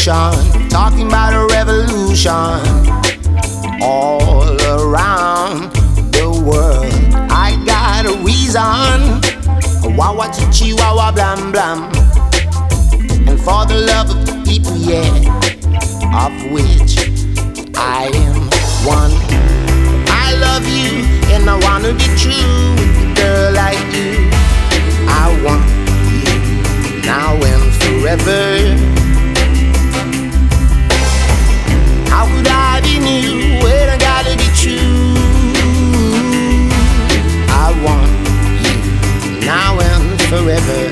nation, talking about a revolution all around the world. I got a reason, wawa chihuahua blam blam, and for the love of the people, yeah, of which I am one. I love you and I wanna be true with a girl like you. I want you now and forever. How could I be new when I gotta be true? I want you now and forever.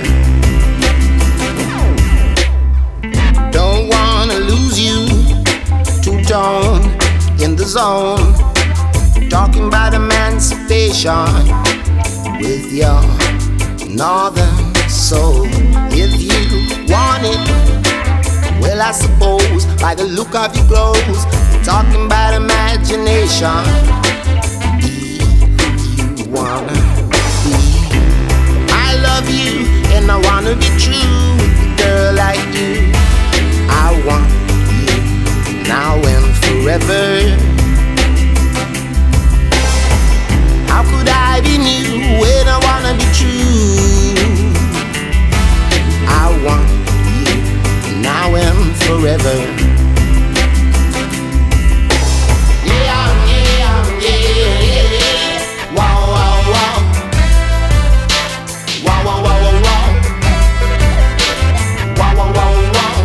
Don't wanna lose you, two-tone in the zone, talking about emancipation with your northern soul. If you want it, well, I suppose by the look of your clothes, you're talking about imagination. Be who you wanna be. I love you and I wanna be true with a girl like you. I want you now and forever. How could I be new when I wanna be true? I want you now and forever. Yeah, yeah, yeah, yeah. Wow, wow, wow. Wow, wow, wow, wow, wow. Wow, wow, wow, wow.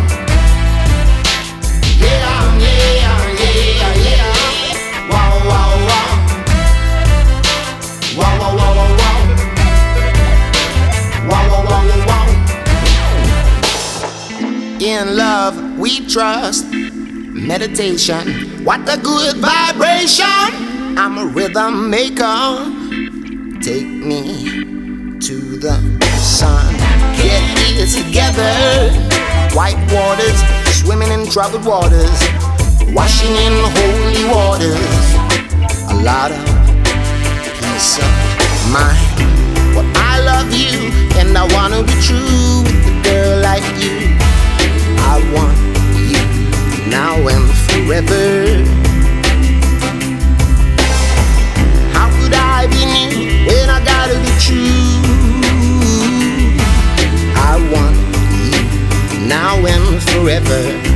Yeah, yeah, yeah, yeah. Wow, wow, wow. Wow, wow, wow, wow, wow. Wow, wow, wow, wow, wow. In love we trust, meditation, what a good vibration. I'm a rhythm maker, take me to the sun. Get it together, white waters, swimming in troubled waters, washing in holy waters. A lot of peace of mind. Well, I love you and I wanna be true with a girl like you. I want you now and forever. How could I be new when I gotta be true? I want you now and forever.